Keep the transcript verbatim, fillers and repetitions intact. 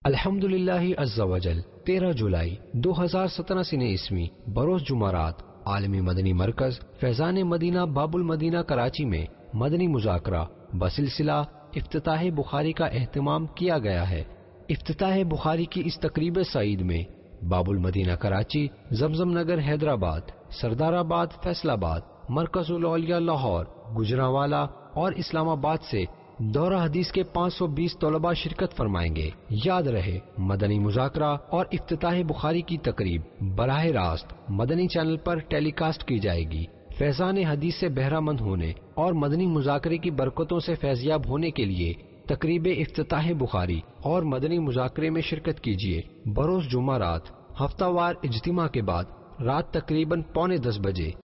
अल्हम्दुलिल्लाहि अज़्ज़ा वजल तेरह जुलाई दो हजार सत्रह सिने ईस्वी बरोज जुमारात आलमी मदनी मरकज फैजान मदीना बाबुल मदीना कराची में मदनी मुज़ाकरा बसिलसिला इफ्तिताह बुखारी का एहतमाम किया गया है। इफ्तिताह बुखारी की इस तकरीब सईद में बाबुल मदीना कराची, जमजम नगर हैदराबाद, सरदाराबाद फैसलाबाद, मरकजुल औलिया लाहौर, गुजरांवाला और इस्लामाबाद से दौरा हदीस के पाँच सौ बीस तलबा शिरकत फरमाएंगे। याद रहे, मदनी मुज़ाकरा और इफ्तिताह बुखारी की तकरीब बराह रास्त मदनी चैनल पर टेलीकास्ट की जाएगी। फैजान हदीस से बहरामंद होने और मदनी मुज़ाकरे की बरकतों से फैज़याब होने के लिए तकरीब इफ्तिताह बुखारी और मदनी मुज़ाकरे में शिरकत कीजिए। बरोज जुमा रात हफ्तावार इज्तिमा के बाद रात तकरीबन पौने दस बजे